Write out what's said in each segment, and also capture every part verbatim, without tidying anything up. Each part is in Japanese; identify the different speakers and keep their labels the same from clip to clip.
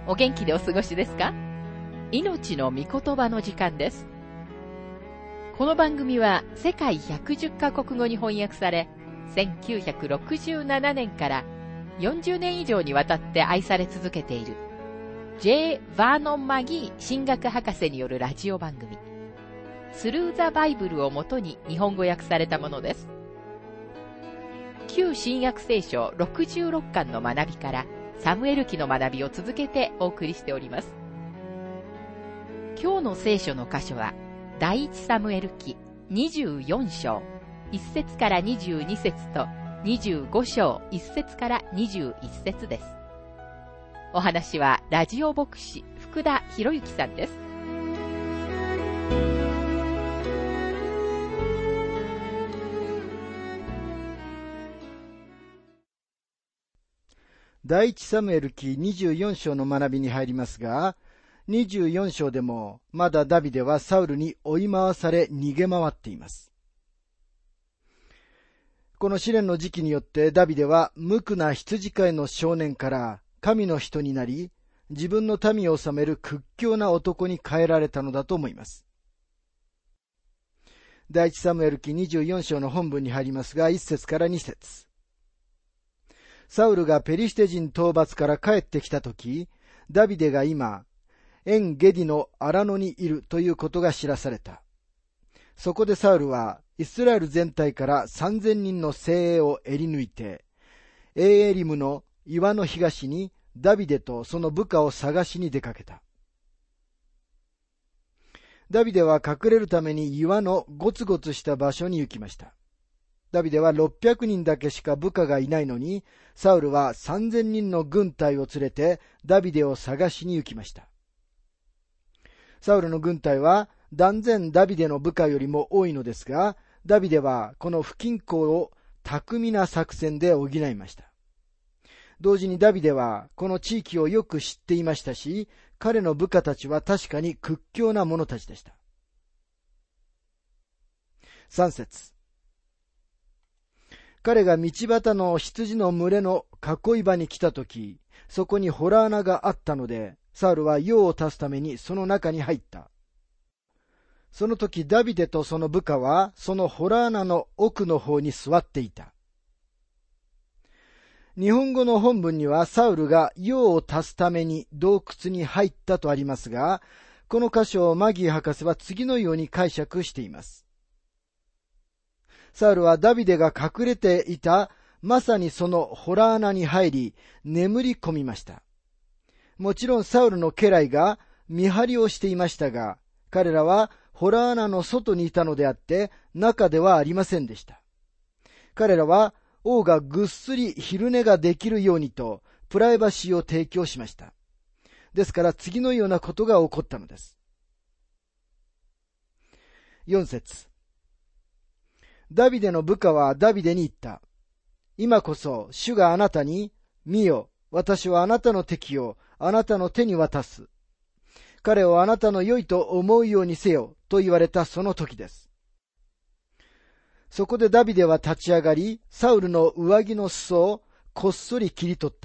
Speaker 1: お元気でお過ごしですか？命の御言葉の時間です。この番組は世界ひゃくじゅっカ国語に翻訳され、せんきゅうひゃくろくじゅうななねんからよんじゅうねん以上にわたって愛され続けている J. バーノン・マギー神学博士によるラジオ番組、スルー・ザ・バイブルをもとに日本語訳されたものです。旧新約聖書ろくじゅうろっかんの学びからサムエル記の学びを続けてお送りしております。今日の聖書の箇所は第一サムエル記にじゅうよん章いっ節からにじゅうに節とにじゅうご章いっ節からにじゅういち節です。お話はラジオ牧師福田博之さんです。
Speaker 2: 第一サムエル記にじゅうよん章の学びに入りますが、にじゅうよん章でもまだダビデはサウルに追い回され逃げ回っています。この試練の時期によってダビデは無垢な羊飼いの少年から神の人になり、自分の民を治める屈強な男に変えられたのだと思います。第一サムエル記にじゅうよん章の本文に入りますが、いち節からに節。サウルがペリシテ人討伐から帰ってきたとき、ダビデが今、エンゲディの荒野にいるということが知らされた。そこでサウルは、イスラエル全体から三千人の精鋭をえり抜いて、エーエリムの岩の東にダビデとその部下を探しに出かけた。ダビデは隠れるために岩のゴツゴツした場所に行きました。ダビデはろっぴゃくにんだけしか部下がいないのに、サウルはさんぜんにんの軍隊を連れてダビデを探しに行きました。サウルの軍隊は断然ダビデの部下よりも多いのですが、ダビデはこの不均衡を巧みな作戦で補いました。同時にダビデはこの地域をよく知っていましたし、彼の部下たちは確かに屈強な者たちでした。さん節。彼が道端の羊の群れの囲い場に来たとき、そこに洞穴があったので、サウルは用を足すためにその中に入った。その時ダビデとその部下はその洞穴の奥の方に座っていた。日本語の本文にはサウルが用を足すために洞窟に入ったとありますが、この箇所をマギー博士は次のように解釈しています。サウルはダビデが隠れていたまさにその洞穴に入り眠り込みました。もちろんサウルの家来が見張りをしていましたが、彼らは洞穴の外にいたのであって中ではありませんでした。彼らは王がぐっすり昼寝ができるようにとプライバシーを提供しました。ですから次のようなことが起こったのです。よん節。ダビデの部下はダビデに言った。今こそ主があなたに、見よ、私はあなたの敵をあなたの手に渡す。彼をあなたの良いと思うようにせよと言われたその時です。そこでダビデは立ち上がり、サウルの上着の裾をこっそり切り取った。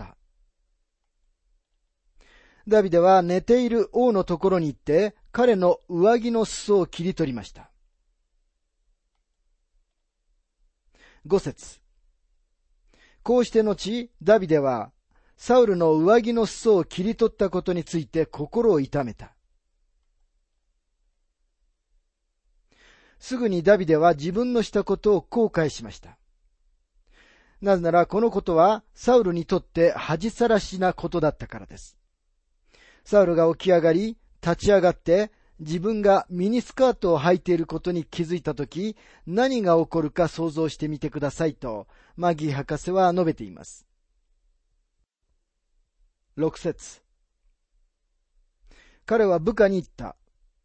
Speaker 2: ダビデは寝ている王のところに行って、彼の上着の裾を切り取りました。ご節。こうして後、ダビデは、サウルの上着の裾を切り取ったことについて心を痛めた。すぐにダビデは自分のしたことを後悔しました。なぜならこのことはサウルにとって恥さらしなことだったからです。サウルが起き上がり、立ち上がって、自分がミニスカートを履いていることに気づいたとき、何が起こるか想像してみてくださいと、マギー博士は述べています。ろく節。彼は部下に言った。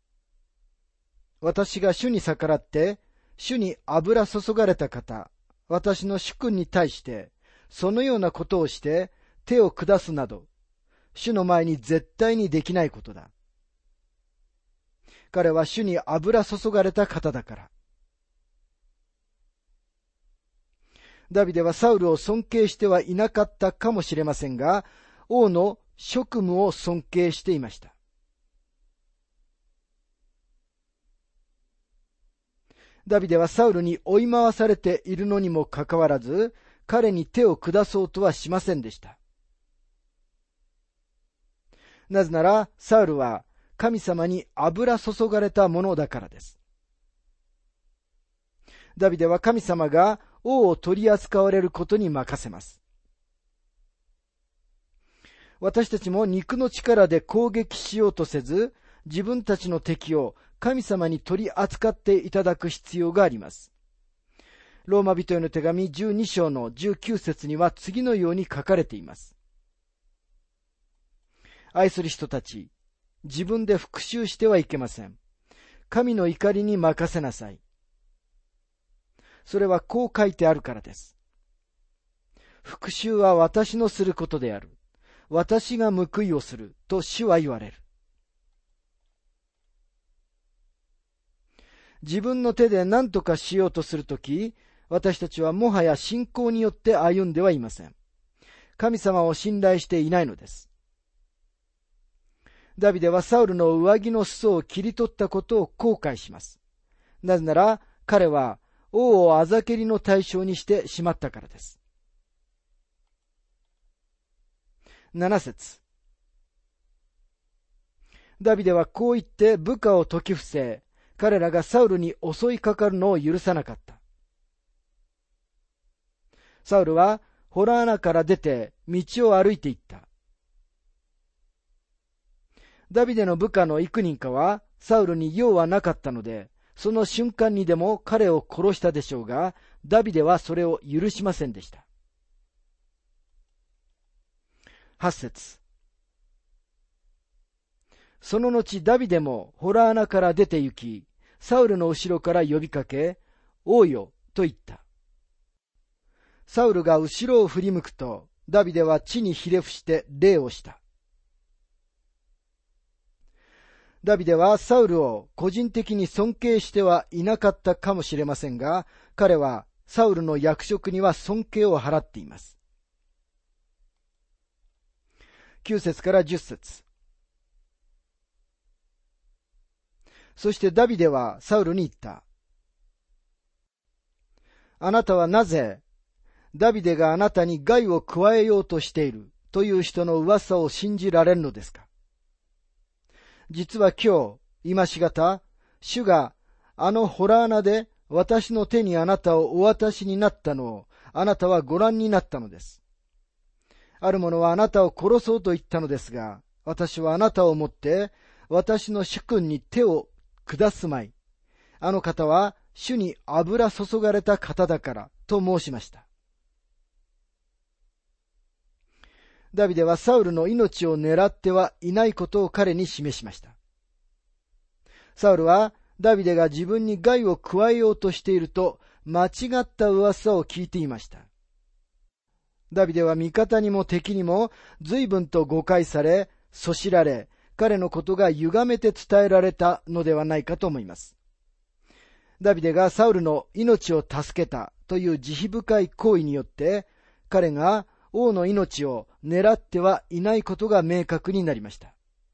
Speaker 2: 私が主に逆らって、主に油注がれた方、私の主君に対して、そのようなことをして手を下すなど、主の前に絶対にできないことだ。彼は主に油注がれた方だから。ダビデはサウルを尊敬してはいなかったかもしれませんが、王の職務を尊敬していました。ダビデはサウルに追い回されているのにもかかわらず、彼に手を下そうとはしませんでした。なぜなら、サウルは神様に油注がれたものだからです。ダビデは神様が王を取り扱われることに任せます。私たちも肉の力で攻撃しようとせず、自分たちの敵を神様に取り扱っていただく必要があります。ローマ人への手紙じゅうに章のじゅうきゅう節には次のように書かれています。愛する人たち、自分で復讐してはいけません。神の怒りに任せなさい。それはこう書いてあるからです。復讐は私のすることである。私が報いをすると主は言われる。自分の手で何とかしようとするとき、私たちはもはや信仰によって歩んではいません。神様を信頼していないのです。ダビデはサウルの上着の裾を切り取ったことを後悔します。なぜなら彼は王をあざけりの対象にしてしまったからです。なな節。ダビデはこう言って部下を説き伏せ、彼らがサウルに襲いかかるのを許さなかった。サウルは洞穴から出て道を歩いていった。ダビデの部下の幾人かはサウルに用はなかったので、その瞬間にでも彼を殺したでしょうが、ダビデはそれを許しませんでした。はち節。その後ダビデも洞穴から出て行き、サウルの後ろから呼びかけ、王よと言った。サウルが後ろを振り向くと、ダビデは地にひれ伏して礼をした。ダビデはサウルを個人的に尊敬してはいなかったかもしれませんが、彼はサウルの役職には尊敬を払っています。きゅう節からじゅっ節。そしてダビデはサウルに言った。あなたはなぜダビデがあなたに害を加えようとしているという人の噂を信じられるのですか。実は今日、今しがた、主があの洞穴で私の手にあなたをお渡しになったのをあなたはご覧になったのです。ある者はあなたを殺そうと言ったのですが、私はあなたをもって私の主君に手を下すまい。あの方は主に油注がれた方だからと申しました。ダビデはサウルの命を狙ってはいないことを彼に示しました。サウルはダビデが自分に害を加えようとしていると間違った噂を聞いていました。ダビデは味方にも敵にも随分と誤解され、そしられ、彼のことが歪めて伝えられたのではないかと思います。ダビデがサウルの命を助けたという慈悲深い行為によって、彼が王の命を狙ってはいないことが明確になりました。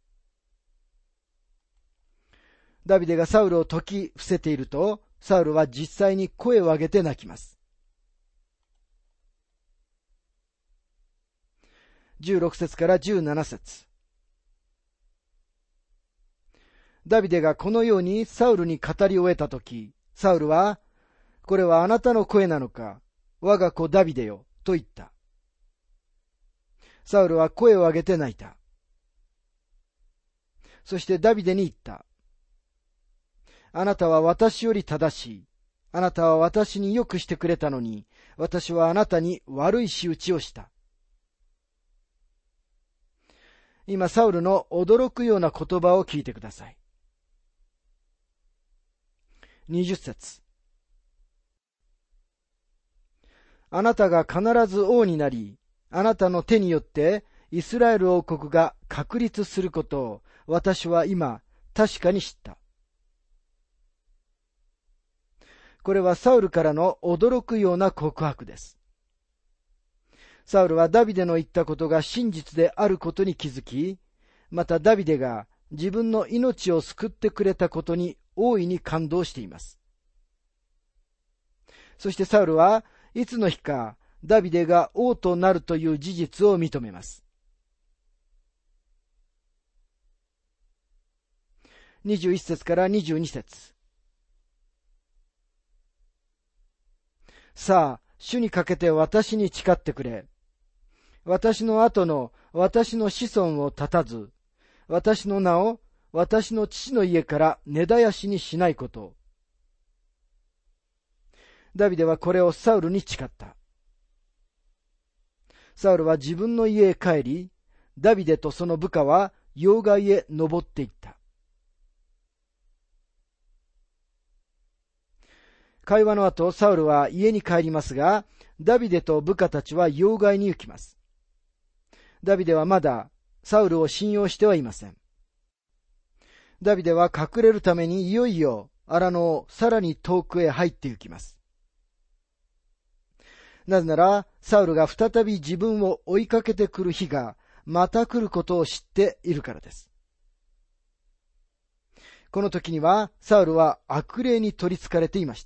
Speaker 2: ダビデがサウルを説き伏せていると、サウルは実際に声を上げて泣きます。じゅうろく節からじゅうなな節。ダビデがこのようにサウルに語り終えたとき、サウルは、これはあなたの声なのか、我が子ダビデよ、と言った。サウルは声を上げて泣いた。そしてダビデに言った。あなたは私より正しい。あなたは私によくしてくれたのに、私はあなたに悪い仕打ちをした。今、サウルの驚くような言葉を聞いてください。にじゅっ節。あなたが必ず王になり、あなたの手によってイスラエル王国が確立することを私は今確かに知った。これはサウルからの驚くような告白です。 サウルはダビデの言ったことが真実であることに気づき、またダビデが自分の命を救ってくれたことに大いに感動しています。そしてサウルはいつの日かダビデが王となるという事実を認めます。にじゅういっ節からにじゅうに節。さあ、主にかけて私に誓ってくれ。私の後の私の子孫を絶たず、私の名を私の父の家から根絶やしにしないことを。ダビデはこれをサウルに誓った。サウルは自分の家へ帰り、ダビデとその部下は要害へ登っていった。会話の後、サウルは家に帰りますが、ダビデと部下たちは要害に行きます。ダビデはまだサウルを信用してはいません。ダビデは隠れるためにいよいよ荒野をさらに遠くへ入って行きます。なぜなら、サウルが再び自分を追いかけてくる日がまた来ることを知っているからです。この時には、サウルは悪霊に取り憑かれていました。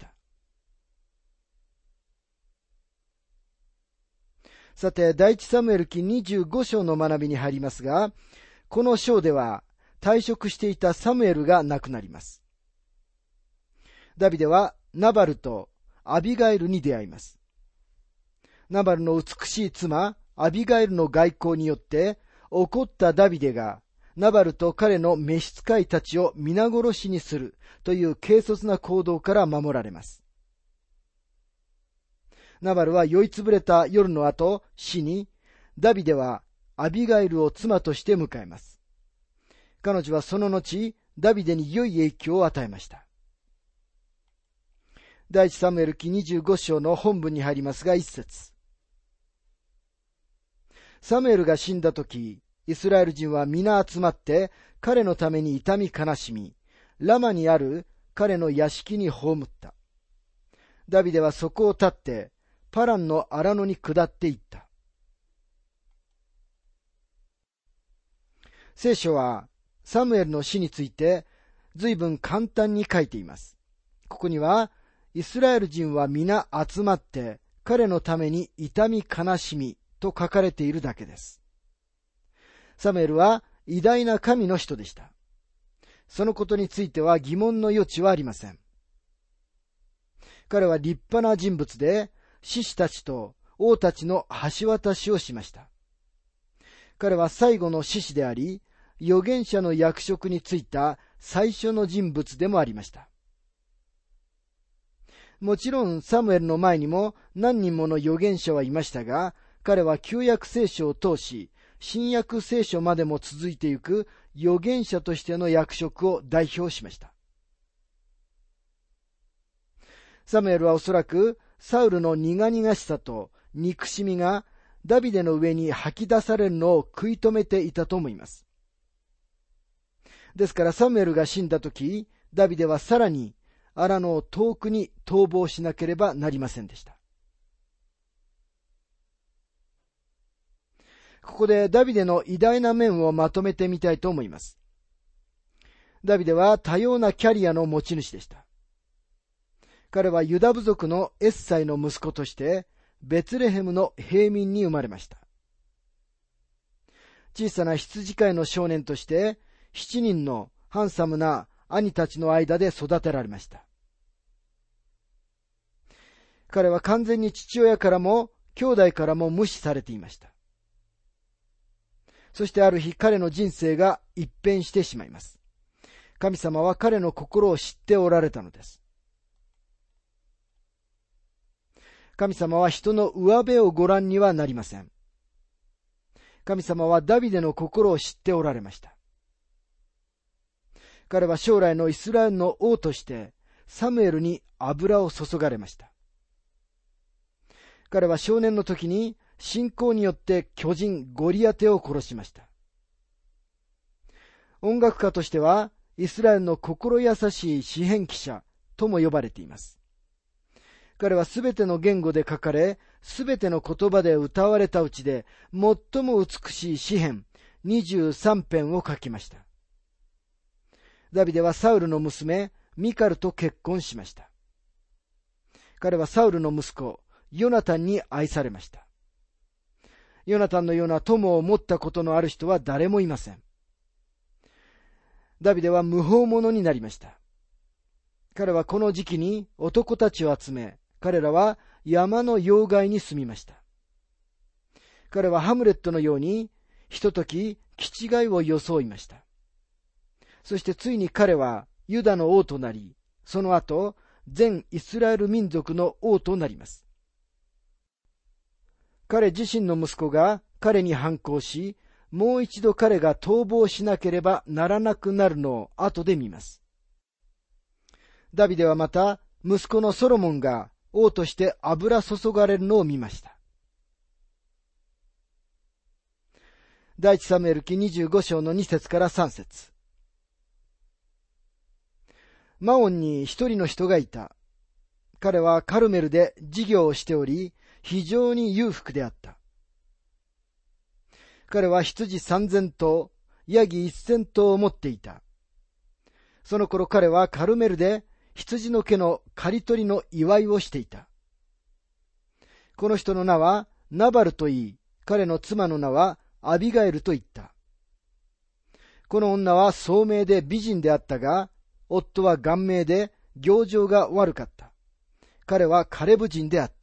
Speaker 2: さて、第一サムエル記にじゅうご章の学びに入りますが、この章では退職していたサムエルが亡くなります。ダビデはナバルとアビガイルに出会います。ナバルの美しい妻、アビガイルの外交によって怒ったダビデがナバルと彼の召使いたちを皆殺しにするという軽率な行動から守られます。ナバルは酔いつぶれた夜の後、死に、ダビデはアビガイルを妻として迎えます。彼女はその後、ダビデに良い影響を与えました。第一サムエル記にじゅうご章の本文に入りますが、一節。サムエルが死んだとき、イスラエル人は皆集まって彼のために痛み悲しみ、ラマにある彼の屋敷に葬った。ダビデはそこを立ってパランの荒野に下っていった。聖書はサムエルの死について随分簡単に書いています。ここにはイスラエル人は皆集まって彼のために痛み悲しみと書かれているだけです。サムエルは偉大な神の人でした。そのことについては疑問の余地はありません。彼は立派な人物で、士師たちと王たちの橋渡しをしました。彼は最後の士師であり、預言者の役職に就いた最初の人物でもありました。もちろんサムエルの前にも何人もの預言者はいましたが、彼は旧約聖書を通し、新約聖書までも続いていく預言者としての役職を代表しました。サムエルはおそらくサウルの苦々しさと憎しみがダビデの上に吐き出されるのを食い止めていたと思います。ですからサムエルが死んだとき、ダビデはさらに荒野を遠くに逃亡しなければなりませんでした。ここでダビデの偉大な面をまとめてみたいと思います。ダビデは多様なキャリアの持ち主でした。彼はユダ部族のエッサイの息子としてベツレヘムの平民に生まれました。小さな羊飼いの少年として七人のハンサムな兄たちの間で育てられました。彼は完全に父親からも兄弟からも無視されていました。そしてある日彼の人生が一変してしまいます。神様は彼の心を知っておられたのです。神様は人の上辺をご覧にはなりません。神様はダビデの心を知っておられました。彼は将来のイスラエルの王としてサムエルに油を注がれました。彼は少年の時に信仰によって巨人ゴリアテを殺しました。音楽家としてはイスラエルの心優しい詩編記者とも呼ばれています。彼はすべての言語で書かれ、 すべての言葉で歌われたうちで最も美しい詩編にじゅうさんぺんを書きました。ダビデはサウルの娘ミカルと結婚しました。彼はサウルの息子ヨナタンに愛されました。ヨナタンのような友を持ったことのある人は誰もいません。ダビデは無法者になりました。彼はこの時期に男たちを集め、彼らは山の要害に住みました。彼はハムレットのようにひととき気違いを装いました。そしてついに彼はユダの王となり、その後全イスラエル民族の王となります。彼自身の息子が彼に反抗し、もう一度彼が逃亡しなければならなくなるのを後で見ます。ダビデはまた息子のソロモンが王として油注がれるのを見ました。第一サムエル記にじゅうご章のに節からさん節。マオンに一人の人がいた。彼はカルメルで事業をしており、非常に裕福であった。彼は羊三千頭、ヤギ一千頭を持っていた。その頃彼はカルメルで羊の毛の刈り取りの祝いをしていた。この人の名はナバルといい、彼の妻の名はアビガエルと言った。この女は聡明で美人であったが、夫は顔面で行情が悪かった。彼はカレブ人であった。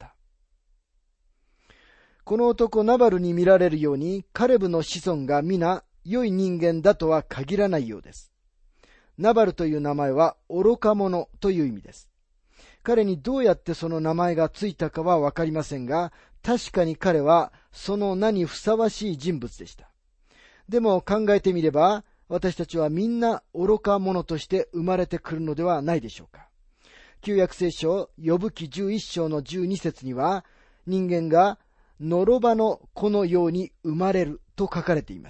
Speaker 2: この男ナバルに見られるように、カレブの子孫が皆良い人間だとは限らないようです。ナバルという名前は愚か者という意味です。彼にどうやってその名前がついたかはわかりませんが、確かに彼はその名にふさわしい人物でした。でも考えてみれば、私たちはみんな愚か者として生まれてくるのではないでしょうか。旧約聖書ヨブ記じゅういっ章のじゅうに節には、人間がのろばの子のように生まれると書かれています。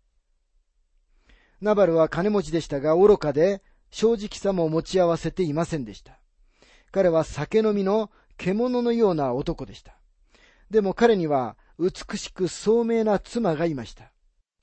Speaker 2: ナバルは金持ちでしたが愚かで、正直さも持ち合わせていませんでした。彼は酒飲みの獣のような男でした。でも彼には美しく聡明な妻がいました。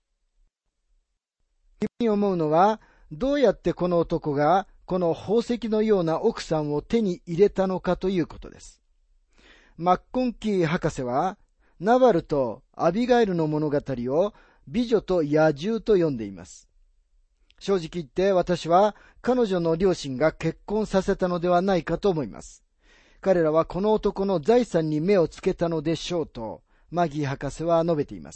Speaker 2: 自分に思うのは、どうやってこの男がこの宝石のような奥さんを手に入れたのかということです。マッコンキー博士は、ナバルとアビガイルの物語を美女と野獣と呼んでいます。正直言って私は彼女の両親が結婚させたのではないかと思います。彼らはこの男の財産に目をつけたのでしょうと、マギー博士は述べています。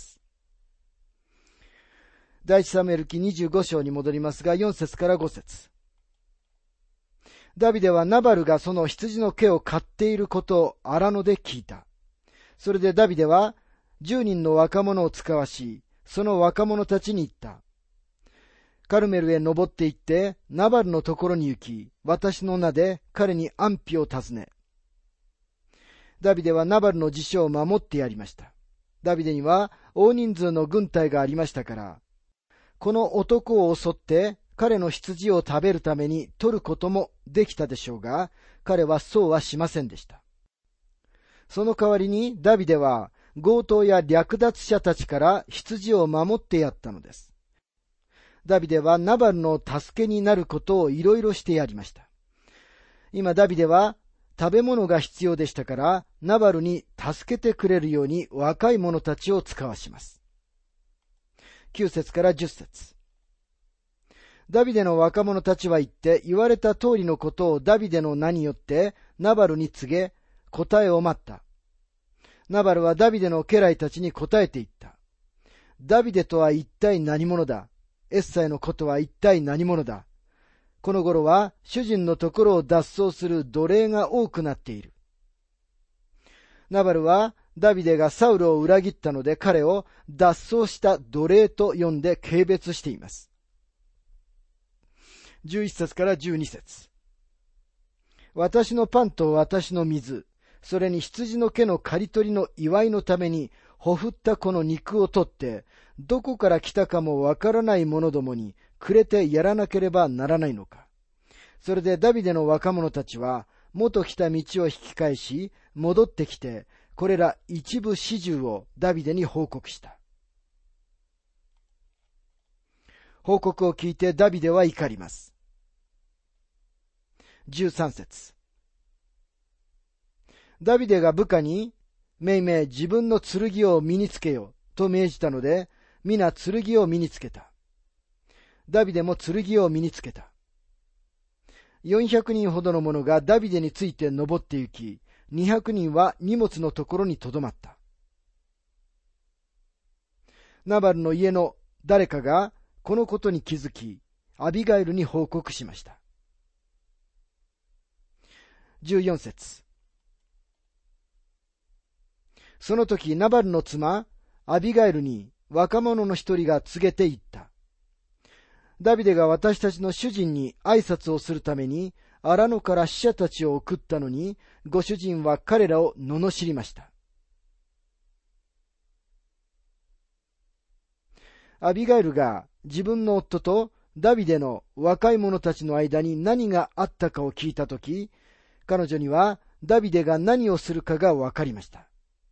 Speaker 2: 第一サムエル記にじゅうご章に戻りますが、よん節からご節。ダビデはナバルがその羊の毛を刈っていることを荒野で聞いた。それでダビデは十人の若者を使わし、その若者たちに言った。カルメルへ登って行って、ナバルのところに行き、私の名で彼に安否を尋ね。ダビデはナバルの自所を守ってやりました。ダビデには大人数の軍隊がありましたから、この男を襲って彼の羊を食べるために取ることもできたでしょうが、彼はそうはしませんでした。その代わりにダビデは強盗や略奪者たちから羊を守ってやったのです。ダビデはナバルの助けになることをいろいろしてやりました。今ダビデは食べ物が必要でしたから、ナバルに助けてくれるように若い者たちを使わします。きゅう節からじゅっ節。ダビデの若者たちは言って言われた通りのことをダビデの名によってナバルに告げ、答えを待った。ナバルはダビデの家来たちに答えて言った。ダビデとは一体何者だ。エッサイのことは一体何者だ。この頃は主人のところを脱走する奴隷が多くなっている。ナバルはダビデがサウルを裏切ったので彼を脱走した奴隷と呼んで軽蔑しています。じゅういち節からじゅうに節。私のパンと私の水、それに羊の毛の刈り取りの祝いのためにほふったこの肉を取って、どこから来たかもわからない者どもにくれてやらなければならないのか。それでダビデの若者たちは元来た道を引き返し、戻ってきて、 これら一部始終をダビデに報告した。報告を聞いてダビデは怒ります。じゅうさん節。ダビデが部下に、めいめい自分の剣を身につけよと命じたので、皆剣を身につけた。ダビデも剣を身につけた。よんひゃくにんほどの者がダビデについて登って行き、にひゃくにんは荷物のところにとどまった。ナバルの家の誰かがこのことに気づき、アビガイルに報告しました。じゅうよん節。その時ナバルの妻アビガイルに若者の一人が告げて言った。ダビデが私たちの主人に挨拶をするために荒野から使者たちを送ったのに、ご主人は彼らを罵りました。アビガイルが自分の夫とダビデの若い者たちの間に何があったかを聞いたとき、彼女にはダビデが何をするかがわかりました。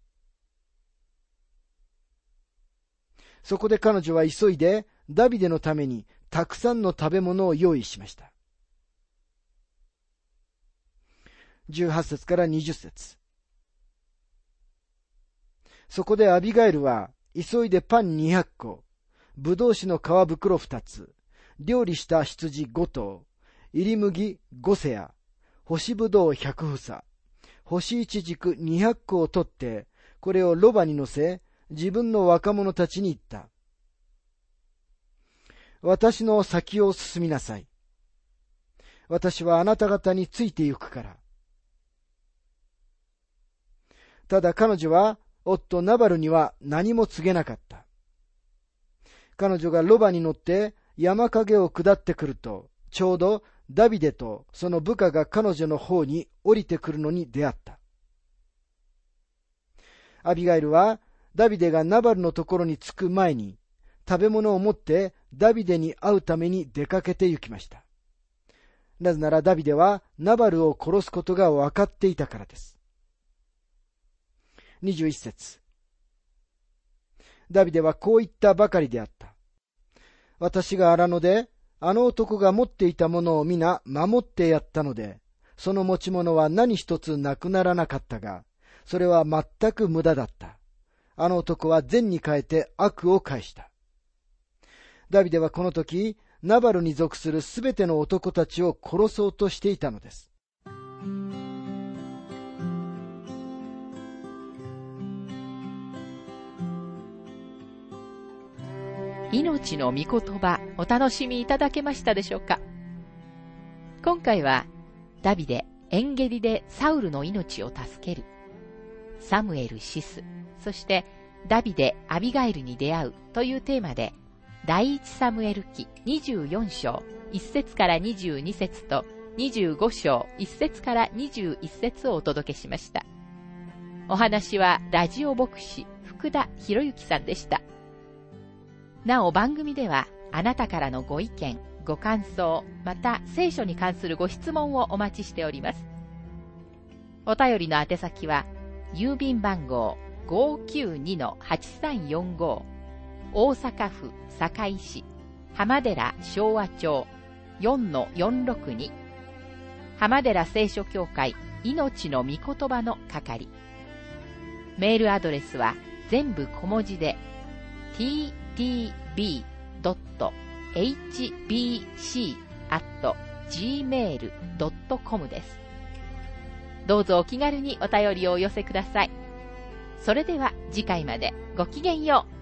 Speaker 2: そこで彼女は急いでダビデのためにたくさんの食べ物を用意しました。じゅうはち節からにじゅっ節。そこでアビガイルは急いでパンにひゃっこ、ぶどう酒の皮袋ふたつ、料理した羊ご頭、入り麦ごセア、干しぶどうひゃく房、干しいちじくにひゃっこを取って、これをロバに乗せ、自分の若者たちに言った。私の先を進みなさい。私はあなた方について行くから。ただ彼女は夫ナバルには何も告げなかった。彼女がロバに乗って山陰を下ってくると、ちょうどダビデとその部下が彼女の方に降りてくるのに出会った。アビガイルはダビデがナバルのところに着く前に食べ物を持ってダビデに会うために出かけて行きました。なぜならダビデはナバルを殺すことが分かっていたからです。にじゅういち節。ダビデはこう言ったばかりであった。私が荒野であの男が持っていたものを皆守ってやったので、その持ち物は何一つなくならなかったが、それは全く無駄だった。あの男は善に変えて悪を返した。ダビデはこの時、ナバルに属するすべての男たちを殺そうとしていたのです。
Speaker 1: 命の御言葉、お楽しみいただけましたでしょうか。今回はダビデ、エンゲリでサウルの命を助ける、サムエルシス、そしてダビデ、アビガイルに出会うというテーマで、第一サムエル記にじゅうよん章いち節からにじゅうに節とにじゅうご章いち節からにじゅういち節をお届けしました。お話はラジオ牧師福田博之さんでした。なお番組ではあなたからのご意見、ご感想、また聖書に関するご質問をお待ちしております。お便りの宛先は郵便番号 ごーきゅうにのはちさんよんご 大阪府堺市浜寺昭和町 よんのよんろくに 浜寺聖書協会命の御言葉の係。メールアドレスは全部小文字で ティーティービードットエイチビーシーアットジーメールドットコム です。どうぞお気軽にお便りをお寄せください。それでは次回までごきげんよう。